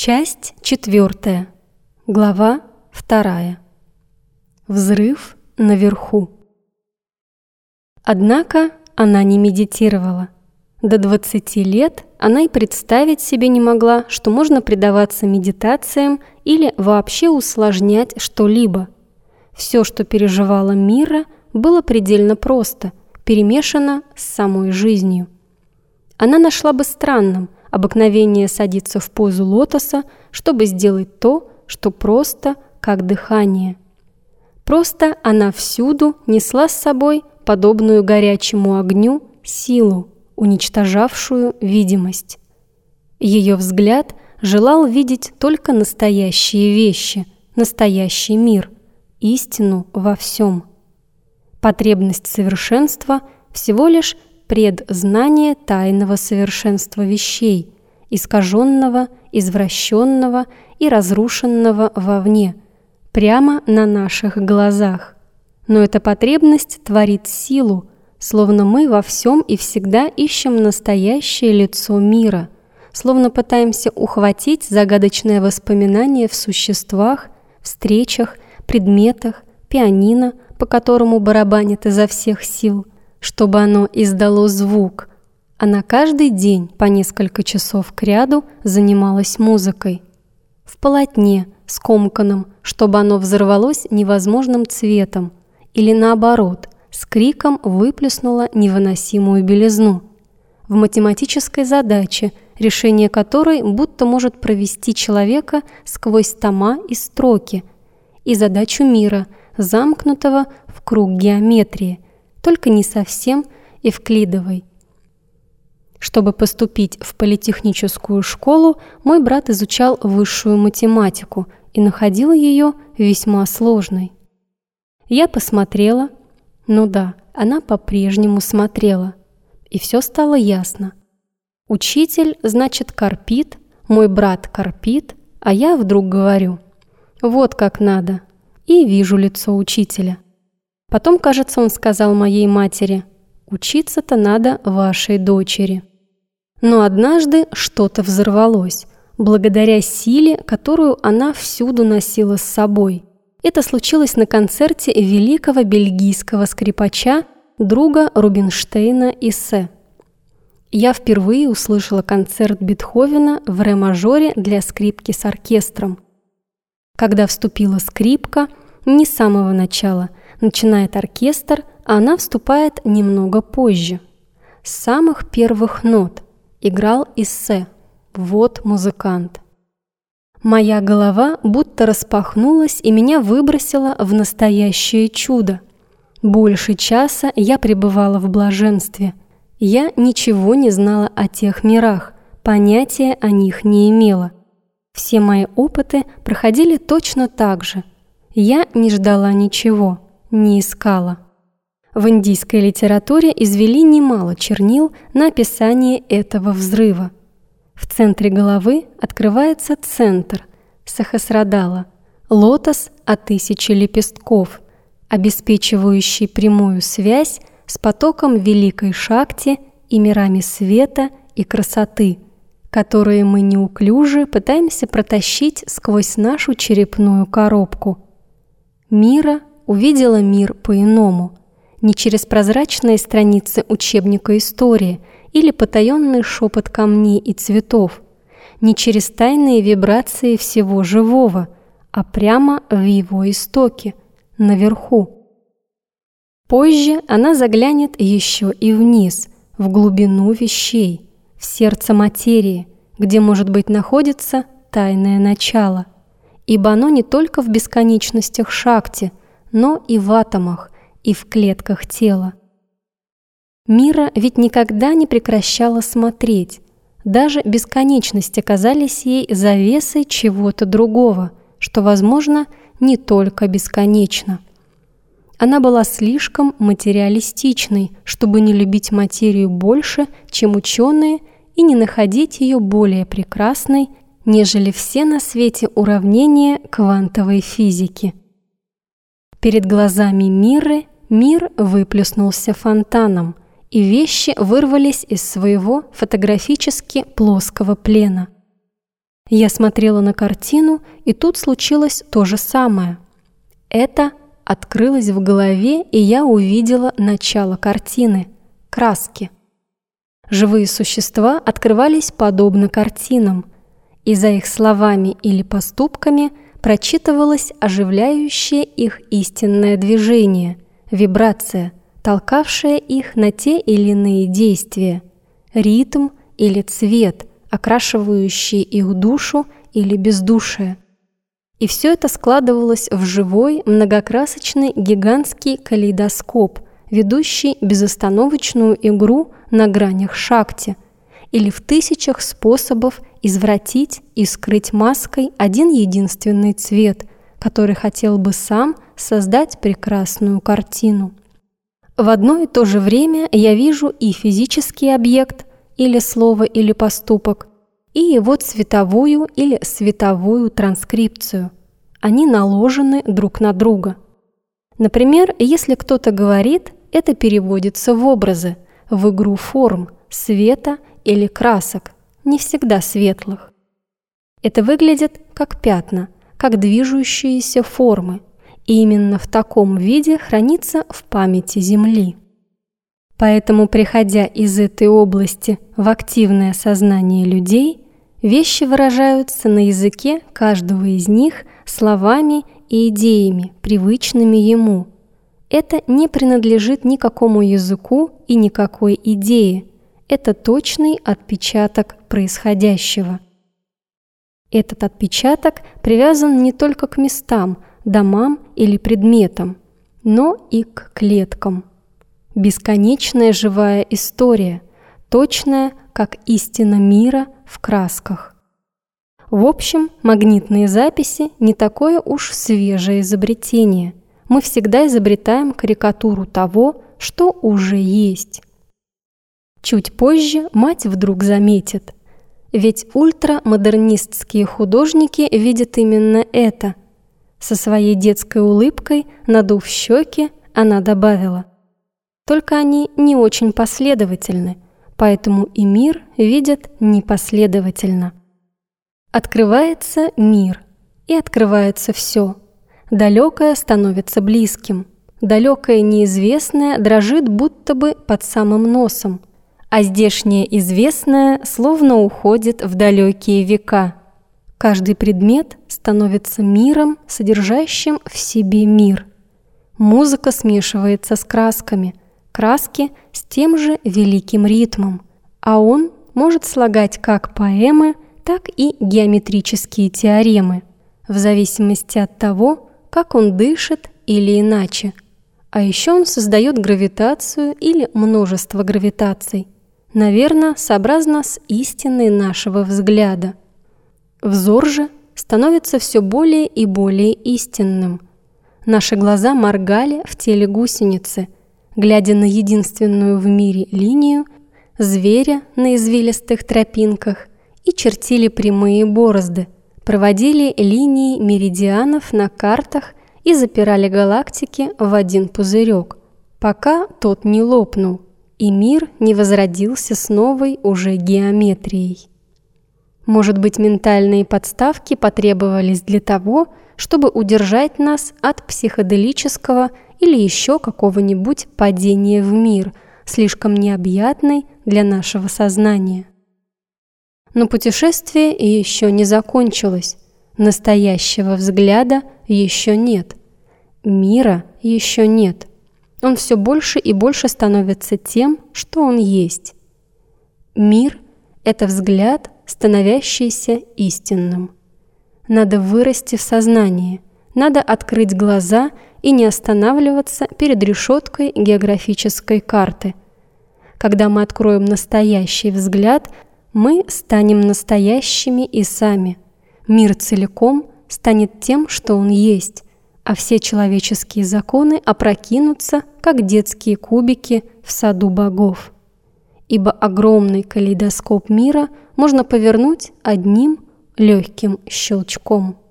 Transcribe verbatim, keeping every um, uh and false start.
Часть четвертая. Глава вторая. Взрыв наверху. Однако она не медитировала. До двадцати лет она и представить себе не могла, что можно предаваться медитациям или вообще усложнять что-либо. Все, что переживала Мира, было предельно просто, перемешано с самой жизнью. Она нашла бы странным обыкновение садиться в позу лотоса, чтобы сделать то, что просто как дыхание. Просто она всюду несла с собой подобную горячему огню силу, уничтожавшую видимость. Ее взгляд желал видеть только настоящие вещи, настоящий мир, истину во всем. Потребность совершенства всего лишь предзнание тайного совершенства вещей, искаженного, извращенного и разрушенного вовне, прямо на наших глазах. Но эта потребность творит силу, словно мы во всем и всегда ищем настоящее лицо мира, словно пытаемся ухватить загадочное воспоминание в существах, встречах, предметах, пианино, по которому барабанит изо всех сил, чтобы оно издало звук. Она каждый день по несколько часов кряду занималась музыкой. В полотне, скомканном, чтобы оно взорвалось невозможным цветом, или наоборот, с криком выплеснуло невыносимую белизну. В математической задаче, решение которой будто может провести человека сквозь тома и строки, и задачу мира, замкнутого в круг геометрии, только не совсем эвклидовой. Чтобы поступить в политехническую школу, мой брат изучал высшую математику и находил ее весьма сложной. Я посмотрела, ну да, она по-прежнему смотрела, и все стало ясно. Учитель, значит, корпит, мой брат корпит, а я вдруг говорю: вот как надо, и вижу лицо учителя. Потом, кажется, он сказал моей матери: учиться-то надо вашей дочери. Но однажды что-то взорвалось, благодаря силе, которую она всюду носила с собой. Это случилось на концерте великого бельгийского скрипача, друга Рубинштейна и Се. Я впервые услышала концерт Бетховена в ре-мажоре для скрипки с оркестром. Когда вступила скрипка, не с самого начала, начинает оркестр, а она вступает немного позже. С самых первых нот играл Иссе. Вот музыкант. Моя голова будто распахнулась и меня выбросило в настоящее чудо. Больше часа я пребывала в блаженстве. Я ничего не знала о тех мирах, понятия о них не имела. Все мои опыты проходили точно так же. Я не ждала ничего, не искала. В индийской литературе извели немало чернил на описание этого взрыва. В центре головы открывается центр Сахасрадала, лотос о тысяче лепестков, обеспечивающий прямую связь с потоком великой шакти и мирами света и красоты, которые мы неуклюже пытаемся протащить сквозь нашу черепную коробку. Мира увидела мир по-иному, не через прозрачные страницы учебника истории или потаенный шепот камней и цветов, не через тайные вибрации всего живого, а прямо в его истоке, наверху. Позже она заглянет еще и вниз, в глубину вещей, в сердце материи, где, может быть, находится тайное начало, ибо оно не только в бесконечностях шакти, но и в атомах, и в клетках тела. Мира ведь никогда не прекращала смотреть. Даже бесконечности казались ей завесой чего-то другого, что, возможно, не только бесконечно. Она была слишком материалистичной, чтобы не любить материю больше, чем ученые, и не находить ее более прекрасной, нежели все на свете уравнения квантовой физики. Перед глазами Миры мир выплеснулся фонтаном, и вещи вырвались из своего фотографически плоского плена. Я смотрела на картину, и тут случилось то же самое. Это открылось в голове, и я увидела начало картины – краски. Живые существа открывались подобно картинам, и за их словами или поступками прочитывалось оживляющее их истинное движение, вибрация, толкавшая их на те или иные действия, ритм или цвет, окрашивающий их душу или бездушие. И все это складывалось в живой, многокрасочный гигантский калейдоскоп, ведущий безостановочную игру на гранях шакти, или в тысячах способов извратить и скрыть маской один единственный цвет, который хотел бы сам создать прекрасную картину. В одно и то же время я вижу и физический объект, или слово, или поступок, и его цветовую или световую транскрипцию. Они наложены друг на друга. Например, если кто-то говорит, это переводится в образы, в игру форм, света или красок, не всегда светлых. Это выглядит как пятна, как движущиеся формы, и именно в таком виде хранится в памяти Земли. Поэтому, приходя из этой области в активное сознание людей, вещи выражаются на языке каждого из них словами и идеями, привычными ему. Это не принадлежит никакому языку и никакой идее. Это точный отпечаток происходящего. Этот отпечаток привязан не только к местам, домам или предметам, но и к клеткам. Бесконечная живая история, точная, как истина мира в красках. В общем, магнитные записи не такое уж свежее изобретение. Мы всегда изобретаем карикатуру того, что уже есть. Чуть позже мать вдруг заметит, ведь ультрамодернистские художники видят именно это. Со своей детской улыбкой, надув щеки, она добавила: только они не очень последовательны, поэтому и мир видят непоследовательно. Открывается мир, и открывается все. Далекое становится близким, далекое неизвестное дрожит будто бы под самым носом, а здешнее известное словно уходит в далекие века. Каждый предмет становится миром, содержащим в себе мир. Музыка смешивается с красками, краски с тем же великим ритмом, а он может слагать как поэмы, так и геометрические теоремы, в зависимости от того, как он дышит или иначе. А еще он создает гравитацию или множество гравитаций, наверное, сообразно с истиной нашего взгляда. Взор же становится все более и более истинным. Наши глаза моргали в теле гусеницы, глядя на единственную в мире линию, зверя на извилистых тропинках, и чертили прямые борозды, проводили линии меридианов на картах и запирали галактики в один пузырек, пока тот не лопнул, и мир не возродился с новой уже геометрией. Может быть, ментальные подставки потребовались для того, чтобы удержать нас от психоделического или еще какого-нибудь падения в мир, слишком необъятный для нашего сознания. Но путешествие еще не закончилось, настоящего взгляда еще нет, мира еще нет. Он все больше и больше становится тем, что он есть. Мир – это взгляд, становящийся истинным. Надо вырасти в сознании, надо открыть глаза и не останавливаться перед решеткой географической карты. Когда мы откроем настоящий взгляд, мы станем настоящими и сами. Мир целиком станет тем, что он есть, а все человеческие законы опрокинутся, как детские кубики в саду богов. Ибо огромный калейдоскоп мира можно повернуть одним легким щелчком.